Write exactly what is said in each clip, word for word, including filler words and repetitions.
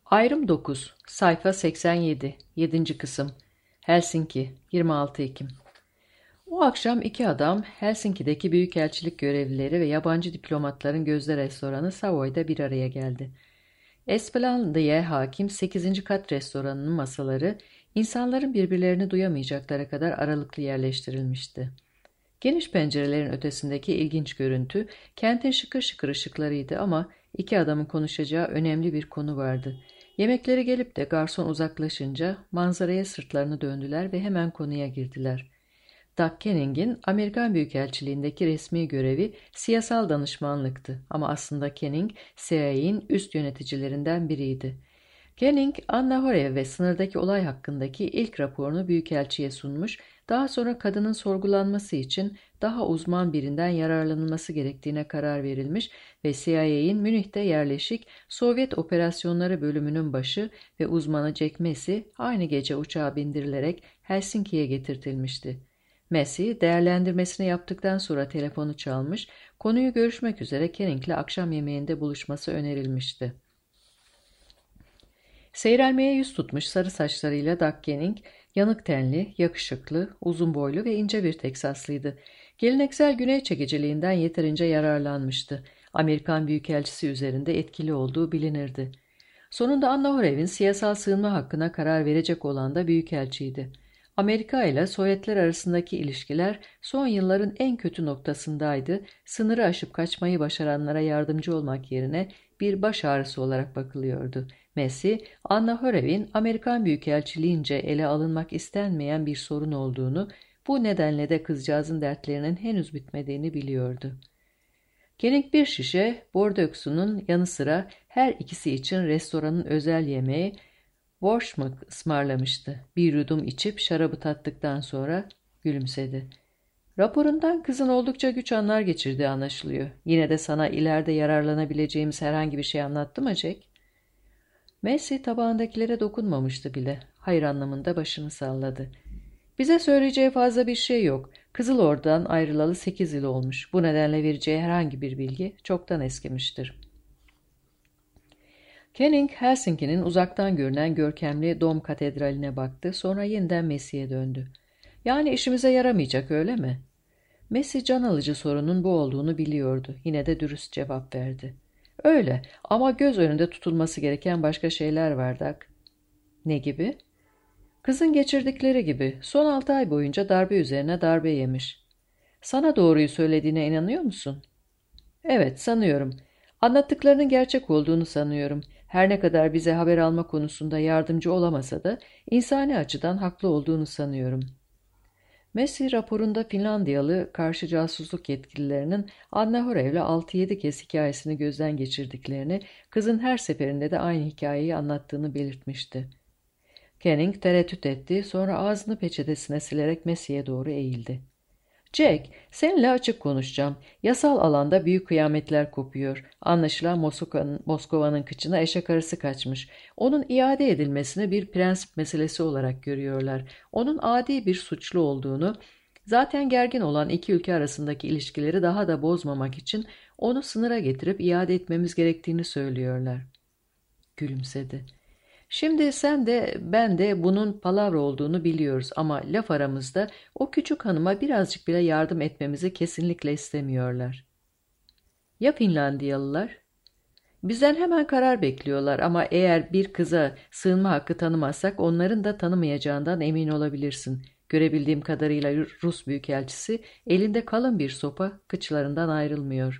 Ayrım dokuz, sayfa seksen yedi, yedinci kısım. Helsinki, yirmi altı Ekim. O akşam iki adam Helsinki'deki büyükelçilik görevlileri ve yabancı diplomatların gözde restoranı Savoy'da bir araya geldi. Esplandia'ya hakim sekizinci kat restoranının masaları insanların birbirlerini duyamayacakları kadar aralıklı yerleştirilmişti. Geniş pencerelerin ötesindeki ilginç görüntü kentin şıkır şıkır ışıklarıydı ama iki adamın konuşacağı önemli bir konu vardı. Yemekleri gelip de garson uzaklaşınca manzaraya sırtlarını döndüler ve hemen konuya girdiler. Doug Canning'in Amerikan Büyükelçiliğindeki resmi görevi siyasal danışmanlıktı ama aslında Canning, C I A'nin üst yöneticilerinden biriydi. Canning, Anna Horev ve sınırdaki olay hakkındaki ilk raporunu Büyükelçiye sunmuş, daha sonra kadının sorgulanması için daha uzman birinden yararlanılması gerektiğine karar verilmiş ve C I A'nin Münih'te yerleşik Sovyet Operasyonları Bölümünün başı ve uzmanı Jack Massey aynı gece uçağa bindirilerek Helsinki'ye getirtilmişti. Massey, değerlendirmesini yaptıktan sonra telefonu çalmış, konuyu görüşmek üzere Canning'le akşam yemeğinde buluşması önerilmişti. Seyrelmeye yüz tutmuş sarı saçlarıyla Doug Canning, yanık tenli, yakışıklı, uzun boylu ve ince bir Teksaslıydı. Geleneksel güney çekiciliğinden yeterince yararlanmıştı. Amerikan Büyükelçisi üzerinde etkili olduğu bilinirdi. Sonunda Anna Horev'in siyasal sığınma hakkına karar verecek olan da Büyükelçiydi. Amerika ile Sovyetler arasındaki ilişkiler son yılların en kötü noktasındaydı. Sınırı aşıp kaçmayı başaranlara yardımcı olmak yerine bir baş ağrısı olarak bakılıyordu. Massey, Anna Horev'in Amerikan Büyükelçiliğince ele alınmak istenmeyen bir sorun olduğunu, bu nedenle de kızcağızın dertlerinin henüz bitmediğini biliyordu. Canning bir şişe Bordeaux'unun yanı sıra her ikisi için restoranın özel yemeği Borşmuk ısmarlamıştı. Bir yudum içip şarabı tattıktan sonra gülümsedi. Raporundan kızın oldukça güç anlar geçirdiği anlaşılıyor. Yine de sana ileride yararlanabileceğimiz herhangi bir şey anlattı mı Jack? Massey tabağındakilere dokunmamıştı bile. Hayır anlamında başını salladı. Bize söyleyeceği fazla bir şey yok. Kızıl Ordu'dan ayrılalı sekiz yıl olmuş. Bu nedenle vereceği herhangi bir bilgi çoktan eskimiştir. Canning, Helsinki'nin uzaktan görünen görkemli Dom Katedrali'ne baktı, sonra yeniden Massey'e döndü. Yani işimize yaramayacak öyle mi? Massey can alıcı sorunun bu olduğunu biliyordu. Yine de dürüst cevap verdi. Öyle ama göz önünde tutulması gereken başka şeyler var Doug. Ne gibi? Kızın geçirdikleri gibi son altı ay boyunca darbe üzerine darbe yemiş. Sana doğruyu söylediğine inanıyor musun? Evet, sanıyorum. Anlattıklarının gerçek olduğunu sanıyorum. Her ne kadar bize haber alma konusunda yardımcı olamasa da insani açıdan haklı olduğunu sanıyorum. Massey raporunda Finlandiyalı karşı casusluk yetkililerinin Anna Horev'le altı yedi kez hikayesini gözden geçirdiklerini, kızın her seferinde de aynı hikayeyi anlattığını belirtmişti. Canning tereddüt etti, sonra ağzını peçetesine silerek Massey'e doğru eğildi. Jack, seninle açık konuşacağım. Yasal alanda büyük kıyametler kopuyor. Anlaşılan Moskova'nın, Moskova'nın kıçına eşek arısı kaçmış. Onun iade edilmesini bir prensip meselesi olarak görüyorlar. Onun adi bir suçlu olduğunu, zaten gergin olan iki ülke arasındaki ilişkileri daha da bozmamak için onu sınıra getirip iade etmemiz gerektiğini söylüyorlar. Gülümsedi. Şimdi sen de ben de bunun palavra olduğunu biliyoruz ama laf aramızda o küçük hanıma birazcık bile yardım etmemizi kesinlikle istemiyorlar. Ya Finlandiyalılar? Bizden hemen karar bekliyorlar ama eğer bir kıza sığınma hakkı tanımazsak onların da tanımayacağından emin olabilirsin. Görebildiğim kadarıyla Rus Büyükelçisi elinde kalın bir sopa, kıçlarından ayrılmıyor.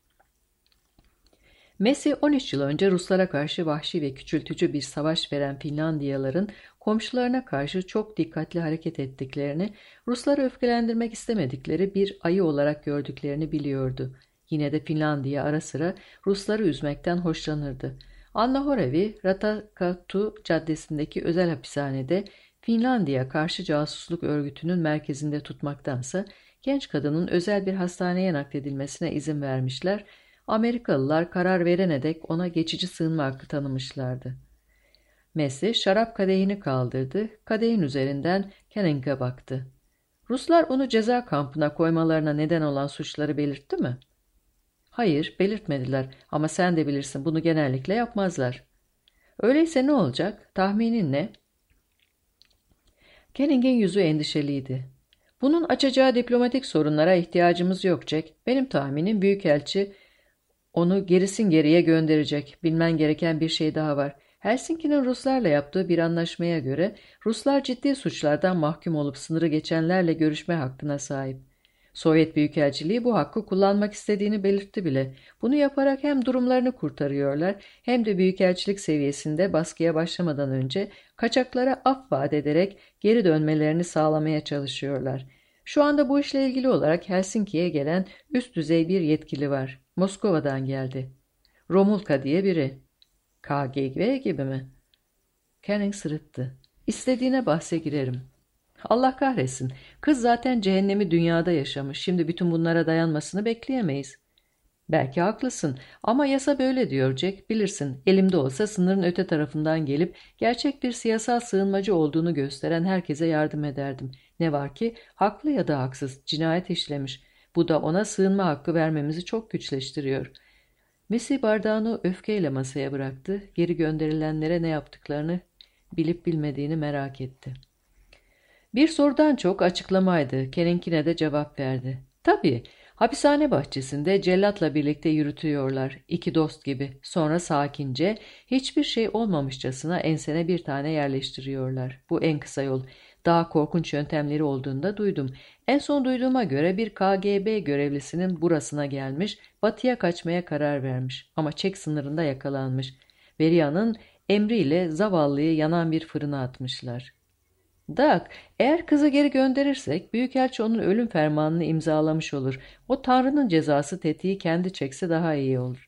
Massey on üç yıl önce Ruslara karşı vahşi ve küçültücü bir savaş veren Finlandiyalıların komşularına karşı çok dikkatli hareket ettiklerini, Rusları öfkelendirmek istemedikleri bir ayı olarak gördüklerini biliyordu. Yine de Finlandiya ara sıra Rusları üzmekten hoşlanırdı. Anna Horev'i Ratakatu caddesindeki özel hapishanede Finlandiya karşı casusluk örgütünün merkezinde tutmaktansa genç kadının özel bir hastaneye nakledilmesine izin vermişler. Amerikalılar karar verene dek ona geçici sığınma hakkı tanımışlardı. Massey şarap kadehini kaldırdı, kadehin üzerinden Canning'e baktı. Ruslar onu ceza kampına koymalarına neden olan suçları belirtti mi? Hayır, belirtmediler ama sen de bilirsin bunu genellikle yapmazlar. Öyleyse ne olacak? Tahminin ne? Kenning'in yüzü endişeliydi. Bunun açacağı diplomatik sorunlara ihtiyacımız yok Jack. Benim tahminim büyükelçi onu gerisin geriye gönderecek. Bilmen gereken bir şey daha var. Helsinki'nin Ruslarla yaptığı bir anlaşmaya göre Ruslar ciddi suçlardan mahkum olup sınırı geçenlerle görüşme hakkına sahip. Sovyet Büyükelçiliği bu hakkı kullanmak istediğini belirtti bile. Bunu yaparak hem durumlarını kurtarıyorlar hem de büyükelçilik seviyesinde baskıya başlamadan önce kaçaklara af vaat ederek geri dönmelerini sağlamaya çalışıyorlar. Şu anda bu işle ilgili olarak Helsinki'ye gelen üst düzey bir yetkili var. Moskova'dan geldi. Romulka diye biri. K G B gibi mi? Canning sırıttı. İstediğine bahse girerim. Allah kahretsin. Kız zaten cehennemi dünyada yaşamış. Şimdi bütün bunlara dayanmasını bekleyemeyiz. Belki haklısın ama yasa böyle diyor Jack. Bilirsin, elimde olsa sınırın öte tarafından gelip gerçek bir siyasal sığınmacı olduğunu gösteren herkese yardım ederdim. Ne var ki haklı ya da haksız cinayet işlemiş. Bu da ona sığınma hakkı vermemizi çok güçleştiriyor. Messi bardağını öfkeyle masaya bıraktı. Geri gönderilenlere ne yaptıklarını bilip bilmediğini merak etti. Bir sorudan çok açıklamaydı. Kenninkine de cevap verdi. Tabii, hapishane bahçesinde cellatla birlikte yürütüyorlar. İki dost gibi. Sonra sakince, hiçbir şey olmamışçasına ensene bir tane yerleştiriyorlar. Bu en kısa yol. Daha korkunç yöntemleri olduğunu da duydum. En son duyduğuma göre bir K G B görevlisinin burasına gelmiş, batıya kaçmaya karar vermiş. Ama Çek sınırında yakalanmış. Beria'nın emriyle zavallıyı yanan bir fırına atmışlar. Doug, eğer kızı geri gönderirsek büyükelçi onun ölüm fermanını imzalamış olur. O Tanrı'nın cezası tetiği kendi çekse daha iyi olur.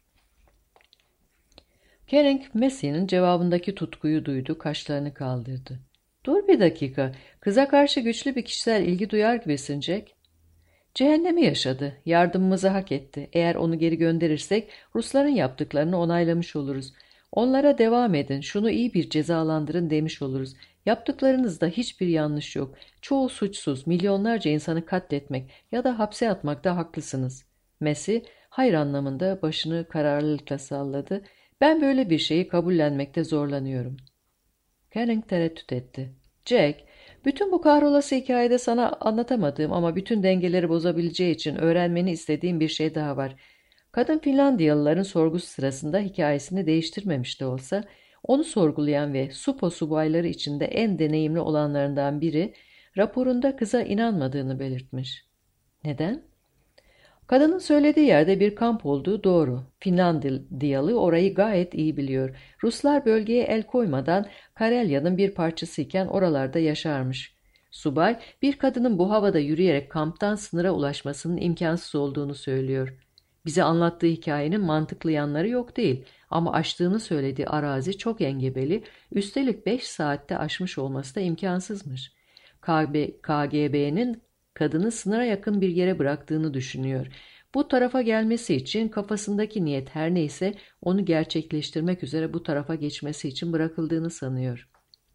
Canning, Messie'nin cevabındaki tutkuyu duydu, kaşlarını kaldırdı. Dur bir dakika, kıza karşı güçlü bir kişisel ilgi duyar gibisin Jack. Cehennemi yaşadı, yardımımızı hak etti. Eğer onu geri gönderirsek Rusların yaptıklarını onaylamış oluruz. Onlara devam edin, şunu iyi bir cezalandırın demiş oluruz. Yaptıklarınızda hiçbir yanlış yok. Çoğu suçsuz, milyonlarca insanı katletmek ya da hapse atmakta haklısınız. Messi, hayır anlamında başını kararlılıkla salladı. Ben böyle bir şeyi kabullenmekte zorlanıyorum. Canning tereddüt etti. Jack, bütün bu kahrolası hikayede sana anlatamadığım ama bütün dengeleri bozabileceği için öğrenmeni istediğim bir şey daha var. Kadın Finlandiyalıların sorgusu sırasında hikayesini değiştirmemiş de olsa, onu sorgulayan ve Supo subayları içinde en deneyimli olanlarından biri, raporunda kıza inanmadığını belirtmiş. Neden? Kadının söylediği yerde bir kamp olduğu doğru. Finlandiyalı orayı gayet iyi biliyor. Ruslar bölgeye el koymadan Karelya'nın bir parçasıyken oralarda yaşarmış. Subay, bir kadının bu havada yürüyerek kamptan sınıra ulaşmasının imkansız olduğunu söylüyor. Bize anlattığı hikayenin mantıklı yanları yok değil ama aştığını söylediği arazi çok engebeli, üstelik beş saatte aşmış olması da imkansızmış. K G B'nin kadını sınıra yakın bir yere bıraktığını düşünüyor. Bu tarafa gelmesi için kafasındaki niyet her neyse onu gerçekleştirmek üzere bu tarafa geçmesi için bırakıldığını sanıyor.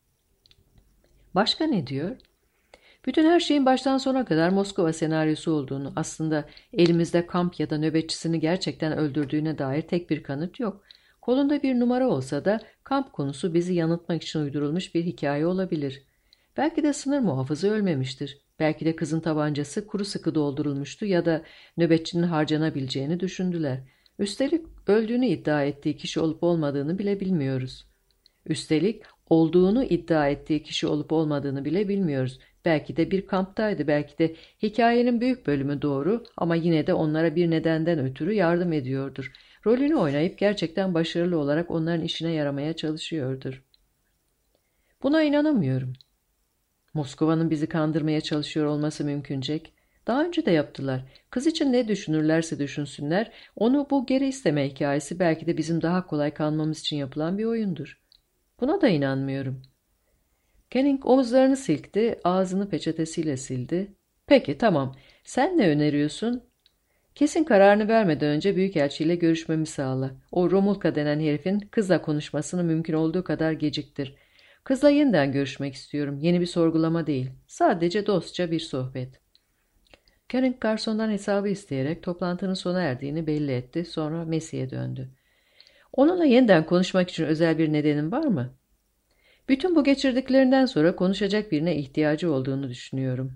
Başka ne diyor? Bütün her şeyin baştan sona kadar Moskova senaryosu olduğunu, aslında elimizde kamp ya da nöbetçisini gerçekten öldürdüğüne dair tek bir kanıt yok. Kolunda bir numara olsa da kamp konusu bizi yanıltmak için uydurulmuş bir hikaye olabilir. Belki de sınır muhafızı ölmemiştir. Belki de kızın tabancası kuru sıkı doldurulmuştu ya da nöbetçinin harcanabileceğini düşündüler. Üstelik öldüğünü iddia ettiği kişi olup olmadığını bile bilmiyoruz. Üstelik olduğunu iddia ettiği kişi olup olmadığını bile bilmiyoruz. Belki de bir kamptaydı, belki de hikayenin büyük bölümü doğru ama yine de onlara bir nedenden ötürü yardım ediyordur. Rolünü oynayıp gerçekten başarılı olarak onların işine yaramaya çalışıyordur. Buna inanamıyorum. Moskova'nın bizi kandırmaya çalışıyor olması mümkün Jack. Daha önce de yaptılar. Kız için ne düşünürlerse düşünsünler, onu bu geri isteme hikayesi belki de bizim daha kolay kalmamız için yapılan bir oyundur. Buna da inanmıyorum. Canning omuzlarını silkti, ağzını peçetesiyle sildi. Peki, tamam. Sen ne öneriyorsun? Kesin kararını vermeden önce büyükelçiyle görüşmemi sağla. O Romulka denen herifin kızla konuşmasını mümkün olduğu kadar geciktir. Kızla yeniden görüşmek istiyorum. Yeni bir sorgulama değil. Sadece dostça bir sohbet. Canning garsondan hesabı isteyerek toplantının sona erdiğini belli etti. Sonra Messie'ye döndü. Onunla yeniden konuşmak için özel bir nedenin var mı? Bütün bu geçirdiklerinden sonra konuşacak birine ihtiyacı olduğunu düşünüyorum.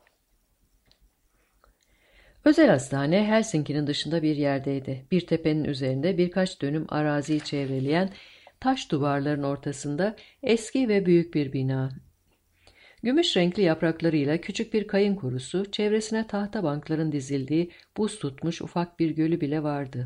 Özel hastane Helsinki'nin dışında bir yerdeydi. Bir tepenin üzerinde birkaç dönüm araziyi çevreleyen taş duvarların ortasında eski ve büyük bir bina. Gümüş renkli yapraklarıyla küçük bir kayın kurusu, çevresine tahta bankların dizildiği buz tutmuş ufak bir gölü bile vardı.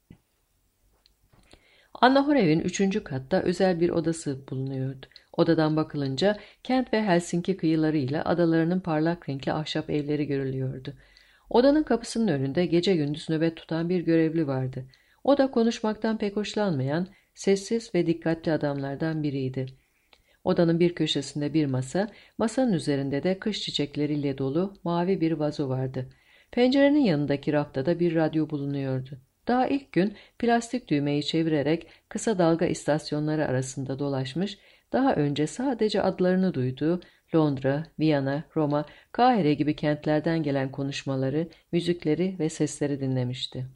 Annahorev'in üçüncü katta özel bir odası bulunuyordu. Odadan bakılınca kent ve Helsinki kıyılarıyla adalarının parlak renkli ahşap evleri görülüyordu. Odanın kapısının önünde gece gündüz nöbet tutan bir görevli vardı. O da konuşmaktan pek hoşlanmayan, sessiz ve dikkatli adamlardan biriydi. Odanın bir köşesinde bir masa, masanın üzerinde de kış çiçekleriyle dolu mavi bir vazo vardı. Pencerenin yanındaki rafta da bir radyo bulunuyordu. Daha ilk gün plastik düğmeyi çevirerek kısa dalga istasyonları arasında dolaşmış, daha önce sadece adlarını duyduğu Londra, Viyana, Roma, Kahire gibi kentlerden gelen konuşmaları, müzikleri ve sesleri dinlemişti.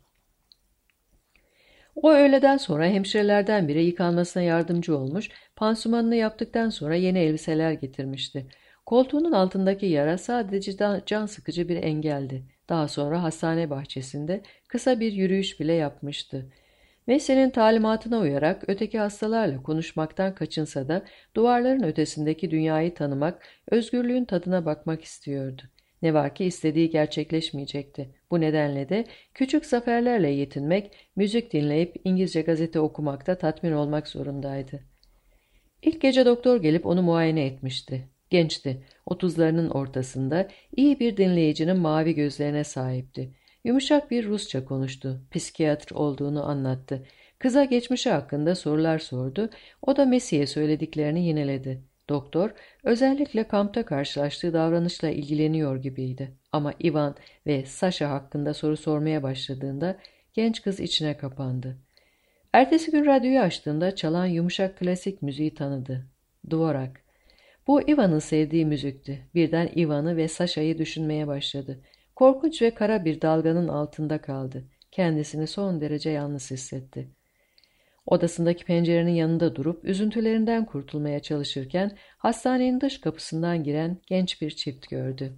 O öğleden sonra hemşirelerden biri yıkanmasına yardımcı olmuş, pansumanını yaptıktan sonra yeni elbiseler getirmişti. Koltuğunun altındaki yara sadece can sıkıcı bir engeldi. Daha sonra hastane bahçesinde kısa bir yürüyüş bile yapmıştı. Mesleğinin talimatına uyarak öteki hastalarla konuşmaktan kaçınsa da duvarların ötesindeki dünyayı tanımak, özgürlüğün tadına bakmak istiyordu. Ne var ki istediği gerçekleşmeyecekti. Bu nedenle de küçük zaferlerle yetinmek, müzik dinleyip İngilizce gazete okumakta tatmin olmak zorundaydı. İlk gece doktor gelip onu muayene etmişti. Gençti, otuzlarının ortasında, iyi bir dinleyicinin mavi gözlerine sahipti. Yumuşak bir Rusça konuştu, psikiyatr olduğunu anlattı. Kıza geçmişi hakkında sorular sordu, o da Messi'ye söylediklerini yineledi. Doktor, özellikle kampta karşılaştığı davranışla ilgileniyor gibiydi. Ama Ivan ve Sasha hakkında soru sormaya başladığında genç kız içine kapandı. Ertesi gün radyoyu açtığında çalan yumuşak klasik müziği tanıdı. Dvorak. Bu Ivan'ın sevdiği müzikti. Birden Ivan'ı ve Sasha'yı düşünmeye başladı. Korkunç ve kara bir dalganın altında kaldı. Kendisini son derece yalnız hissetti. Odasındaki pencerenin yanında durup üzüntülerinden kurtulmaya çalışırken hastanenin dış kapısından giren genç bir çift gördü.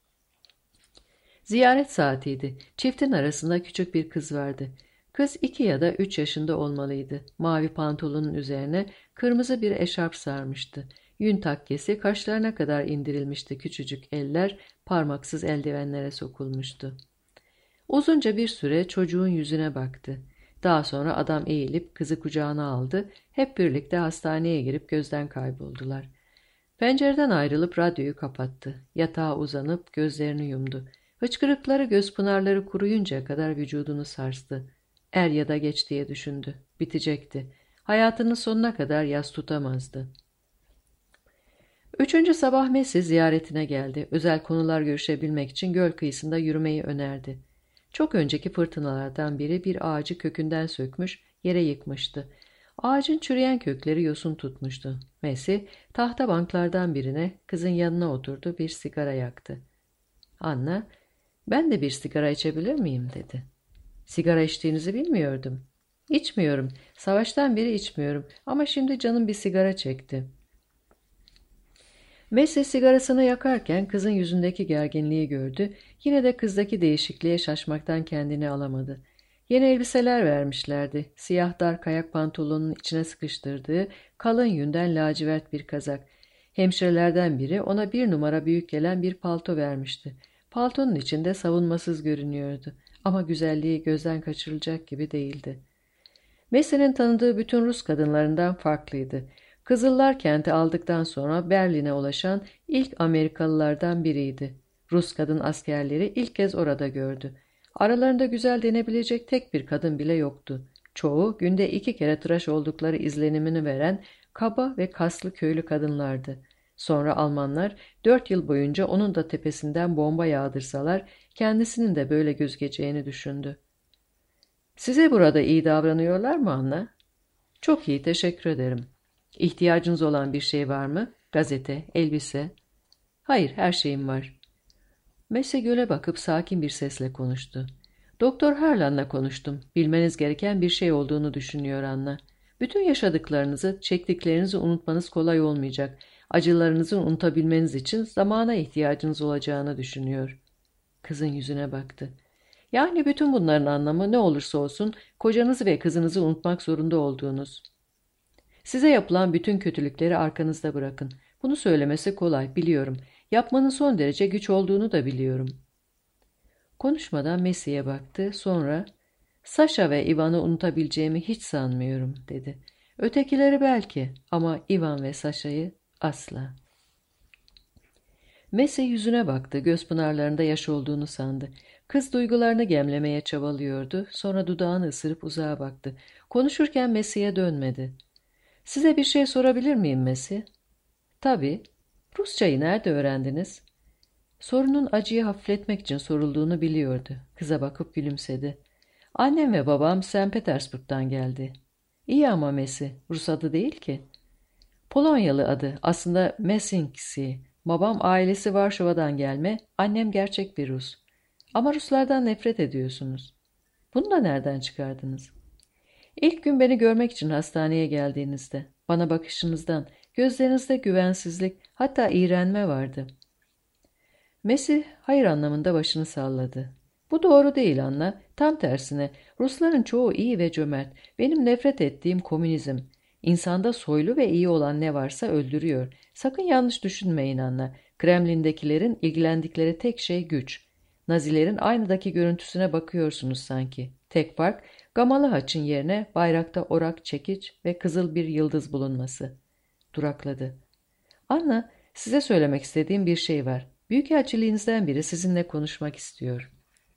Ziyaret saatiydi. Çiftin arasında küçük bir kız vardı. Kız iki ya da üç yaşında olmalıydı. Mavi pantolonun üzerine kırmızı bir eşarp sarmıştı. Yün takkesi kaşlarına kadar indirilmişti, küçücük eller parmaksız eldivenlere sokulmuştu. Uzunca bir süre çocuğun yüzüne baktı. Daha sonra adam eğilip kızı kucağına aldı. Hep birlikte hastaneye girip gözden kayboldular. Pencereden ayrılıp radyoyu kapattı. Yatağa uzanıp gözlerini yumdu. Hıçkırıkları, göz pınarları kuruyuncaya kadar vücudunu sarstı. Er ya da geç diye düşündü. Bitecekti. Hayatının sonuna kadar yas tutamazdı. Üçüncü sabah Messi ziyaretine geldi. Özel konular görüşebilmek için göl kıyısında yürümeyi önerdi. Çok önceki fırtınalardan biri bir ağacı kökünden sökmüş, yere yıkmıştı. Ağacın çürüyen kökleri yosun tutmuştu. Messi tahta banklardan birine kızın yanına oturdu, bir sigara yaktı. Anna, ben de bir sigara içebilir miyim dedi. Sigara içtiğinizi bilmiyordum. İçmiyorum, savaştan beri içmiyorum ama şimdi canım bir sigara çekti. Messi sigarasını yakarken kızın yüzündeki gerginliği gördü. Yine de kızdaki değişikliğe şaşmaktan kendini alamadı. Yeni elbiseler vermişlerdi. Siyah dar kayak pantolonunun içine sıkıştırdığı kalın yünden lacivert bir kazak. Hemşirelerden biri ona bir numara büyük gelen bir palto vermişti. Paltonun içinde savunmasız görünüyordu. Ama güzelliği gözden kaçırılacak gibi değildi. Messi'nin tanıdığı bütün Rus kadınlarından farklıydı. Kızıllar kenti aldıktan sonra Berlin'e ulaşan ilk Amerikalılardan biriydi. Rus kadın askerleri ilk kez orada gördü. Aralarında güzel denebilecek tek bir kadın bile yoktu. Çoğu günde iki kere tıraş oldukları izlenimini veren kaba ve kaslı köylü kadınlardı. Sonra Almanlar dört yıl boyunca onun da tepesinden bomba yağdırsalar kendisinin de böyle gözükeceğini düşündü. "Size burada iyi davranıyorlar mı Anna?" "Çok iyi, teşekkür ederim." "İhtiyacınız olan bir şey var mı? Gazete, elbise?" "Hayır, her şeyim var." Messi göle bakıp sakin bir sesle konuştu. Doktor Harlan'la konuştum. Bilmeniz gereken bir şey olduğunu düşünüyor Anna. Bütün yaşadıklarınızı, çektiklerinizi unutmanız kolay olmayacak. Acılarınızı unutabilmeniz için zamana ihtiyacınız olacağını düşünüyor. Kızın yüzüne baktı. Yani bütün bunların anlamı ne olursa olsun kocanızı ve kızınızı unutmak zorunda olduğunuz. Size yapılan bütün kötülükleri arkanızda bırakın. Bunu söylemesi kolay, biliyorum. Yapmanın son derece güç olduğunu da biliyorum. Konuşmadan Messi'ye baktı, sonra ''Sasha ve Ivan'ı unutabileceğimi hiç sanmıyorum.'' dedi. ''Ötekileri belki ama Ivan ve Sasha'yı asla.'' Messi yüzüne baktı, göz pınarlarında yaş olduğunu sandı. Kız duygularını gemlemeye çabalıyordu, sonra dudağını ısırıp uzağa baktı. Konuşurken Messi'ye dönmedi. ''Size bir şey sorabilir miyim Messi?'' ''Tabii. Rusçayı nerede öğrendiniz?'' Sorunun acıyı hafifletmek için sorulduğunu biliyordu. Kıza bakıp gülümsedi. ''Annem ve babam Saint Petersburg'dan geldi.'' ''İyi ama Messi, Rus adı değil ki.'' ''Polonyalı adı, aslında Messinksi. Babam ailesi Varşova'dan gelme, annem gerçek bir Rus. Ama Ruslardan nefret ediyorsunuz. Bunu da nereden çıkardınız?'' ''İlk gün beni görmek için hastaneye geldiğinizde, bana bakışınızdan, gözlerinizde güvensizlik, hatta iğrenme vardı.'' Messi hayır anlamında başını salladı. ''Bu doğru değil Anna. Tam tersine Rusların çoğu iyi ve cömert. Benim nefret ettiğim komünizm. İnsanda soylu ve iyi olan ne varsa öldürüyor. Sakın yanlış düşünmeyin Anna. Kremlin'dekilerin ilgilendikleri tek şey güç. Nazilerin aynadaki görüntüsüne bakıyorsunuz sanki. Tek fark gamalı haçın yerine bayrakta orak, çekiç ve kızıl bir yıldız bulunması.'' Durakladı. ''Anna, size söylemek istediğim bir şey var. Büyükelçiliğinizden biri sizinle konuşmak istiyor.''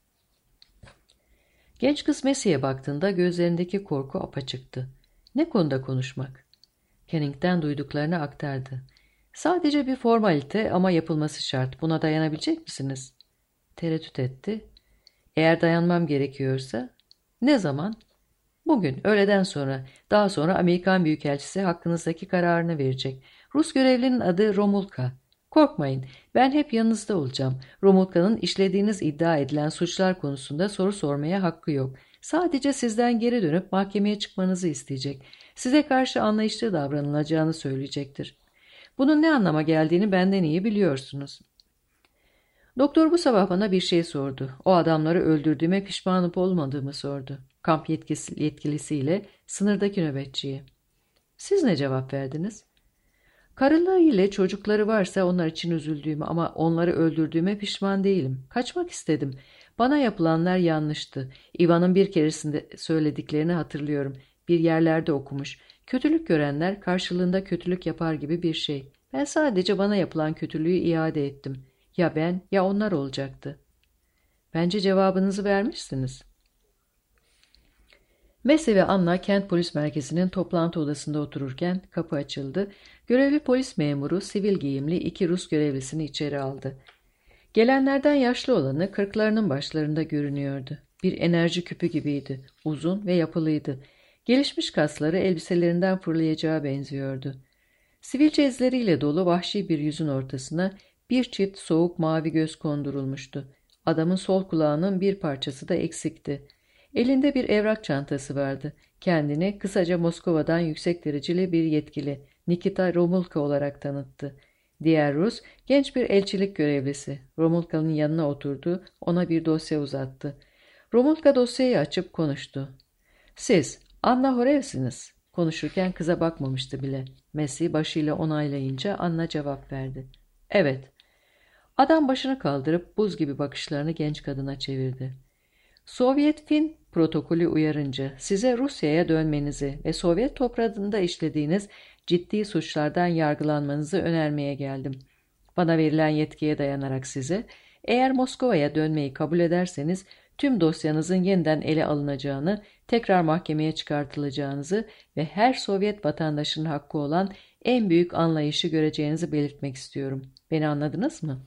Genç kız Messi'ye baktığında gözlerindeki korku apaçıktı. Ne konuda konuşmak? Kenning'den duyduklarını aktardı. ''Sadece bir formalite ama yapılması şart. Buna dayanabilecek misiniz?'' Tereddüt etti. ''Eğer dayanmam gerekiyorsa...'' ''Ne zaman?'' ''Bugün, öğleden sonra. Daha sonra Amerikan Büyükelçisi hakkınızdaki kararını verecek. Rus görevlinin adı Romulka. Korkmayın, ben hep yanınızda olacağım. Romulka'nın işlediğiniz iddia edilen suçlar konusunda soru sormaya hakkı yok. Sadece sizden geri dönüp mahkemeye çıkmanızı isteyecek. Size karşı anlayışlı davranılacağını söyleyecektir. Bunun ne anlama geldiğini benden iyi biliyorsunuz. Doktor bu sabah bana bir şey sordu. O adamları öldürdüğüme pişman olup olmadığımı sordu. Kamp yetkisi, yetkilisiyle sınırdaki nöbetçiye. Siz ne cevap verdiniz? Karılığı ile çocukları varsa onlar için üzüldüğümü ama onları öldürdüğüme pişman değilim. Kaçmak istedim. Bana yapılanlar yanlıştı. Ivan'ın bir keresinde söylediklerini hatırlıyorum. Bir yerlerde okumuş. Kötülük görenler karşılığında kötülük yapar gibi bir şey. Ben sadece bana yapılan kötülüğü iade ettim. Ya ben ya onlar olacaktı. Bence cevabınızı vermişsiniz. Messi ve Anna kent polis merkezinin toplantı odasında otururken kapı açıldı. Görevli polis memuru sivil giyimli iki Rus görevlisini içeri aldı. Gelenlerden yaşlı olanı kırklarının başlarında görünüyordu. Bir enerji küpü gibiydi. Uzun ve yapılıydı. Gelişmiş kasları elbiselerinden fırlayacağı benziyordu. Sivilce izleriyle dolu vahşi bir yüzün ortasına bir çift soğuk mavi göz kondurulmuştu. Adamın sol kulağının bir parçası da eksikti. Elinde bir evrak çantası vardı. Kendini kısaca Moskova'dan yüksek dereceli bir yetkili Nikita Romulka olarak tanıttı. Diğer Rus genç bir elçilik görevlisi. Romulka'nın yanına oturdu, ona bir dosya uzattı. Romulka dosyayı açıp konuştu. ''Siz Anna Horev'siniz.'' Konuşurken kıza bakmamıştı bile. Messi başıyla onaylayınca Anna cevap verdi. ''Evet.'' Adam başını kaldırıp buz gibi bakışlarını genç kadına çevirdi. Sovyet-Fin protokolü uyarınca size Rusya'ya dönmenizi ve Sovyet toprağında işlediğiniz ciddi suçlardan yargılanmanızı önermeye geldim. Bana verilen yetkiye dayanarak size, eğer Moskova'ya dönmeyi kabul ederseniz tüm dosyanızın yeniden ele alınacağını, tekrar mahkemeye çıkartılacağınızı ve her Sovyet vatandaşının hakkı olan en büyük anlayışı göreceğinizi belirtmek istiyorum. Beni anladınız mı?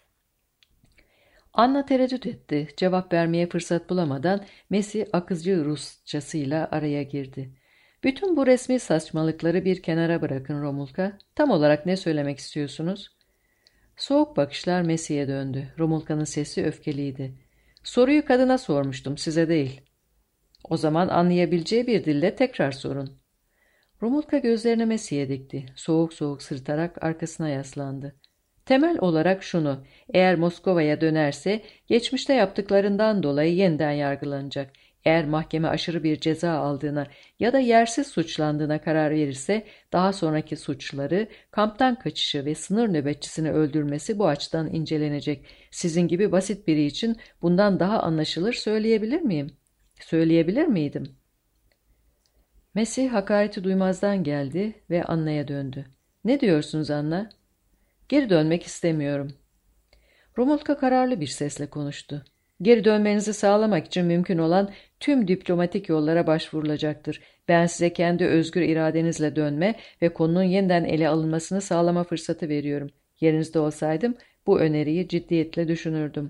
Anna tereddüt etti. Cevap vermeye fırsat bulamadan Messi akıcı Rusçasıyla araya girdi. Bütün bu resmi saçmalıkları bir kenara bırakın Romulka. Tam olarak ne söylemek istiyorsunuz? Soğuk bakışlar Messi'ye döndü. Romulka'nın sesi öfkeliydi. Soruyu kadına sormuştum, size değil. O zaman anlayabileceği bir dille tekrar sorun. Romulka gözlerini Messi'ye dikti. Soğuk soğuk sırıtarak arkasına yaslandı. Temel olarak şunu, eğer Moskova'ya dönerse geçmişte yaptıklarından dolayı yeniden yargılanacak. Eğer mahkeme aşırı bir ceza aldığına ya da yersiz suçlandığına karar verirse daha sonraki suçları, kamptan kaçışı ve sınır nöbetçisini öldürmesi bu açıdan incelenecek. Sizin gibi basit biri için bundan daha anlaşılır söyleyebilir miyim? Söyleyebilir miydim? Mesih hakareti duymazdan geldi ve Anna'ya döndü. Ne diyorsunuz Anna? Geri dönmek istemiyorum. Romulka kararlı bir sesle konuştu. Geri dönmenizi sağlamak için mümkün olan tüm diplomatik yollara başvurulacaktır. Ben size kendi özgür iradenizle dönme ve konunun yeniden ele alınmasını sağlama fırsatı veriyorum. Yerinizde olsaydım bu öneriyi ciddiyetle düşünürdüm.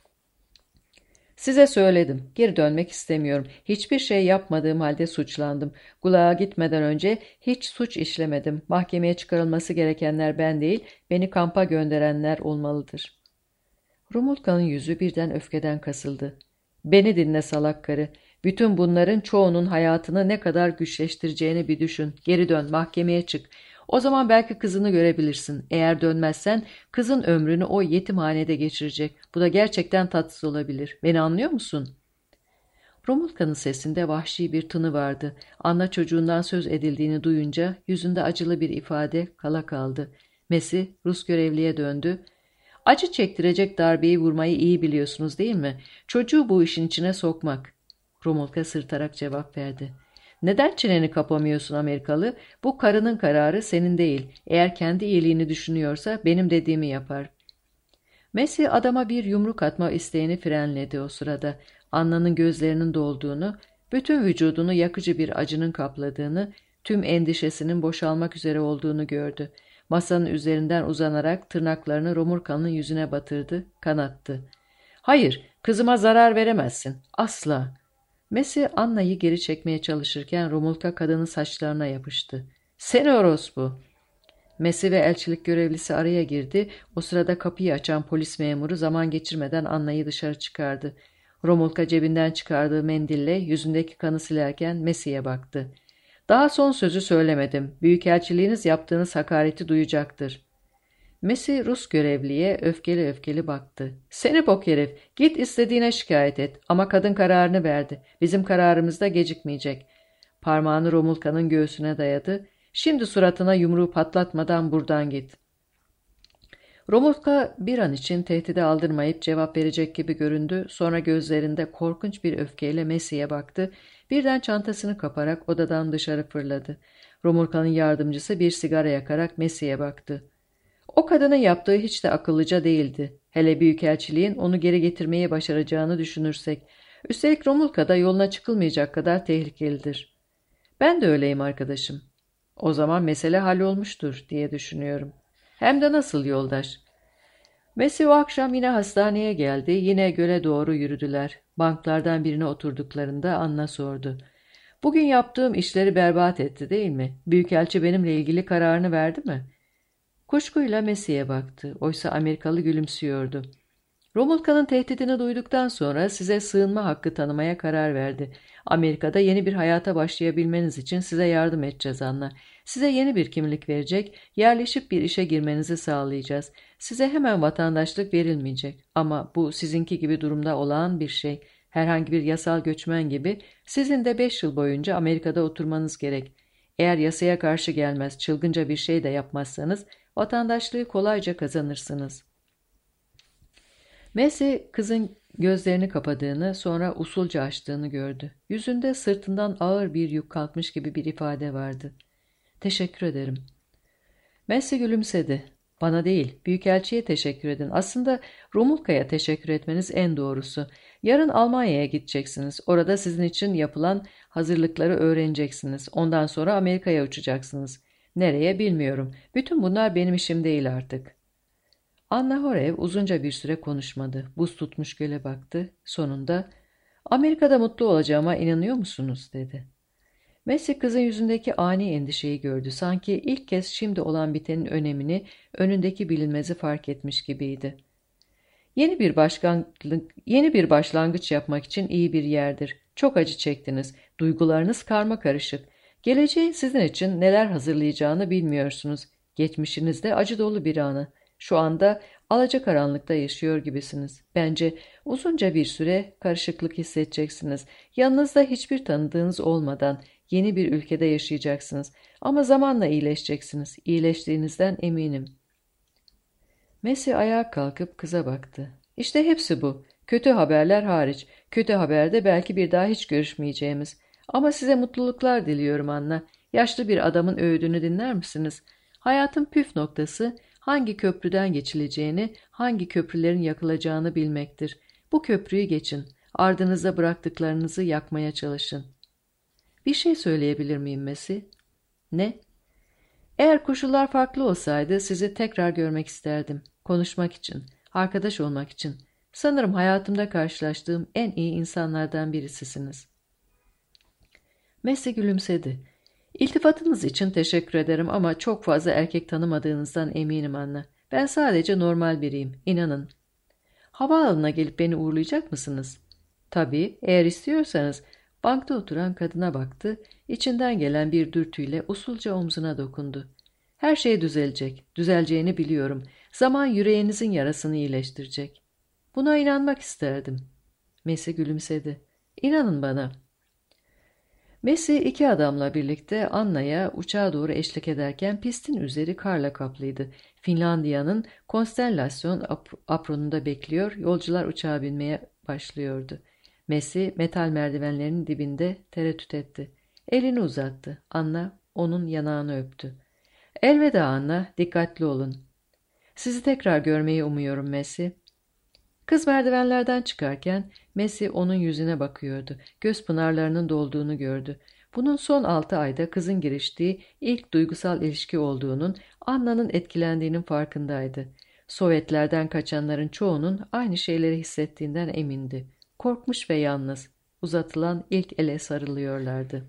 Size söyledim. Geri dönmek istemiyorum. Hiçbir şey yapmadığım halde suçlandım. Gulağa gitmeden önce hiç suç işlemedim. Mahkemeye çıkarılması gerekenler ben değil, beni kampa gönderenler olmalıdır. Romulka'nın yüzü birden öfkeden kasıldı. Beni dinle salak karı. Bütün bunların çoğunun hayatını ne kadar güçleştireceğini bir düşün. Geri dön, mahkemeye çık. O zaman belki kızını görebilirsin. Eğer dönmezsen kızın ömrünü o yetimhanede geçirecek. Bu da gerçekten tatsız olabilir. Beni anlıyor musun? Romulka'nın sesinde vahşi bir tını vardı. Anna çocuğundan söz edildiğini duyunca yüzünde acılı bir ifade kala kaldı. Mesih Rus görevliye döndü. Acı çektirecek darbeyi vurmayı iyi biliyorsunuz değil mi? Çocuğu bu işin içine sokmak. Romulka sırtarak cevap verdi. Neden çeneni kapamıyorsun Amerikalı? Bu karının kararı senin değil. Eğer kendi iyiliğini düşünüyorsa benim dediğimi yapar. Messi adama bir yumruk atma isteğini frenledi o sırada. Anna'nın gözlerinin dolduğunu, bütün vücudunu yakıcı bir acının kapladığını, tüm endişesinin boşalmak üzere olduğunu gördü. Masanın üzerinden uzanarak tırnaklarını Romulka'nın yüzüne batırdı, kanattı. Hayır, kızıma zarar veremezsin. Asla. Messi Anna'yı geri çekmeye çalışırken Romulka kadının saçlarına yapıştı. Seni orospu! Messi ve elçilik görevlisi araya girdi. O sırada kapıyı açan polis memuru zaman geçirmeden Anna'yı dışarı çıkardı. Romulka cebinden çıkardığı mendille yüzündeki kanı silerken Messi'ye baktı. Daha son sözü söylemedim. Büyükelçiliğiniz yaptığınız hakareti duyacaktır. Messi Rus görevliye öfkeli öfkeli baktı. Seni bok herif, git istediğine şikayet et ama kadın kararını verdi. Bizim kararımız da gecikmeyecek. Parmağını Romulka'nın göğsüne dayadı. Şimdi suratına yumruğu patlatmadan buradan git. Romulka bir an için tehdide aldırmayıp cevap verecek gibi göründü. Sonra gözlerinde korkunç bir öfkeyle Messi'ye baktı. Birden çantasını kaparak odadan dışarı fırladı. Romulka'nın yardımcısı bir sigara yakarak Messi'ye baktı. O kadının yaptığı hiç de akıllıca değildi. Hele büyükelçiliğin onu geri getirmeyi başaracağını düşünürsek. Üstelik Romulka da yoluna çıkılmayacak kadar tehlikelidir. Ben de öyleyim arkadaşım. O zaman mesele hallolmuştur diye düşünüyorum. Hem de nasıl yoldaş? Messi o akşam yine hastaneye geldi. Yine göle doğru yürüdüler. Banklardan birine oturduklarında Anna sordu. Bugün yaptığım işleri berbat etti değil mi? Büyükelçi benimle ilgili kararını verdi mi? Kuşkuyla Messi'ye baktı. Oysa Amerikalı gülümsüyordu. Romulka'nın tehdidini duyduktan sonra size sığınma hakkı tanımaya karar verdi. Amerika'da yeni bir hayata başlayabilmeniz için size yardım edeceğiz Anna. Size yeni bir kimlik verecek, yerleşip bir işe girmenizi sağlayacağız. Size hemen vatandaşlık verilmeyecek. Ama bu sizinki gibi durumda olağan bir şey. Herhangi bir yasal göçmen gibi sizin de beş yıl boyunca Amerika'da oturmanız gerek. Eğer yasaya karşı gelmez, çılgınca bir şey de yapmazsanız vatandaşlığı kolayca kazanırsınız. Messi kızın gözlerini kapadığını, sonra usulca açtığını gördü. Yüzünde sırtından ağır bir yük kalkmış gibi bir ifade vardı. Teşekkür ederim. Messi gülümsedi. Bana değil, büyükelçiye teşekkür edin. Aslında Romulka'ya teşekkür etmeniz en doğrusu. Yarın Almanya'ya gideceksiniz. Orada sizin için yapılan hazırlıkları öğreneceksiniz. Ondan sonra Amerika'ya uçacaksınız. Nereye bilmiyorum. Bütün bunlar benim işim değil artık. Anna Horev uzunca bir süre konuşmadı. Buz tutmuş göle baktı. Sonunda, Amerika'da mutlu olacağıma inanıyor musunuz? dedi. Messi kızın yüzündeki ani endişeyi gördü. Sanki ilk kez şimdi olan bitenin önemini, önündeki bilinmezi fark etmiş gibiydi. Yeni bir başlangıç, yeni bir başlangıç yapmak için iyi bir yerdir. Çok acı çektiniz. Duygularınız karma karışık. Geleceğin sizin için neler hazırlayacağını bilmiyorsunuz. Geçmişinizde acı dolu bir anı. Şu anda alacakaranlıkta yaşıyor gibisiniz. Bence uzunca bir süre karışıklık hissedeceksiniz. Yanınızda hiçbir tanıdığınız olmadan yeni bir ülkede yaşayacaksınız. Ama zamanla iyileşeceksiniz. İyileştiğinizden eminim. Messi ayağa kalkıp kıza baktı. İşte hepsi bu. Kötü haberler hariç. Kötü haberde belki bir daha hiç görüşmeyeceğimiz. Ama size mutluluklar diliyorum Anna. Yaşlı bir adamın öğüdünü dinler misiniz? Hayatın püf noktası hangi köprüden geçileceğini, hangi köprülerin yakılacağını bilmektir. Bu köprüyü geçin. Ardınıza bıraktıklarınızı yakmaya çalışın. Bir şey söyleyebilir miyim Messi? Ne? Eğer koşullar farklı olsaydı sizi tekrar görmek isterdim. Konuşmak için, arkadaş olmak için. Sanırım hayatımda karşılaştığım en iyi insanlardan birisisiniz. Messi gülümsedi. İltifatınız için teşekkür ederim ama çok fazla erkek tanımadığınızdan eminim Anna. Ben sadece normal biriyim, inanın. Havaalanına gelip beni uğurlayacak mısınız? Tabii, eğer istiyorsanız. Bankta oturan kadına baktı, içinden gelen bir dürtüyle usulca omzuna dokundu. Her şey düzelecek, düzeleceğini biliyorum. Zaman yüreğinizin yarasını iyileştirecek. Buna inanmak isterdim. Messi gülümsedi. İnanın bana. Messi iki adamla birlikte Anna'ya uçağa doğru eşlik ederken pistin üzeri karla kaplıydı. Finlandiya'nın Konstellasyon ap apronunda bekliyor, yolcular uçağa binmeye başlıyordu. Messi metal merdivenlerin dibinde tereddüt etti. Elini uzattı. Anna onun yanağını öptü. Elveda Anna, dikkatli olun. Sizi tekrar görmeyi umuyorum Messi. Kız merdivenlerden çıkarken Messi onun yüzüne bakıyordu. Göz pınarlarının dolduğunu gördü. Bunun son altı ayda kızın giriştiği ilk duygusal ilişki olduğunun, Anna'nın etkilendiğinin farkındaydı. Sovyetlerden kaçanların çoğunun aynı şeyleri hissettiğinden emindi. Korkmuş ve yalnız, uzatılan ilk ele sarılıyorlardı.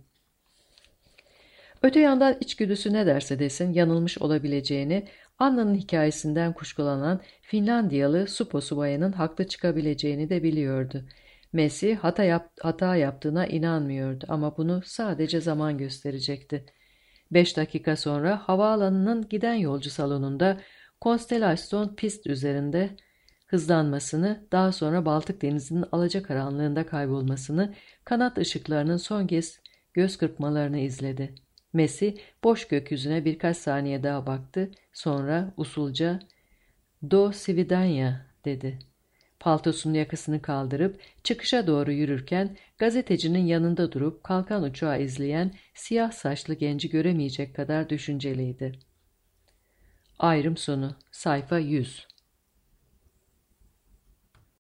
Öte yandan içgüdüsü ne derse desin yanılmış olabileceğini, Anna'nın hikayesinden kuşkulanan Finlandiyalı Supo subayının haklı çıkabileceğini de biliyordu. Messi hata, yap hata yaptığına inanmıyordu ama bunu sadece zaman gösterecekti. Beş dakika sonra havaalanının giden yolcu salonunda Konstelasyon pist üzerinde hızlanmasını, daha sonra Baltık Denizi'nin alacakaranlığında kaybolmasını, kanat ışıklarının son kez göz kırpmalarını izledi. Messi boş gökyüzüne birkaç saniye daha baktı, sonra usulca "Do svidanya" dedi. Paltosunun yakasını kaldırıp çıkışa doğru yürürken gazetecinin yanında durup kalkan uçağı izleyen siyah saçlı genci göremeyecek kadar düşünceliydi. Ayrım sonu. Sayfa yüz.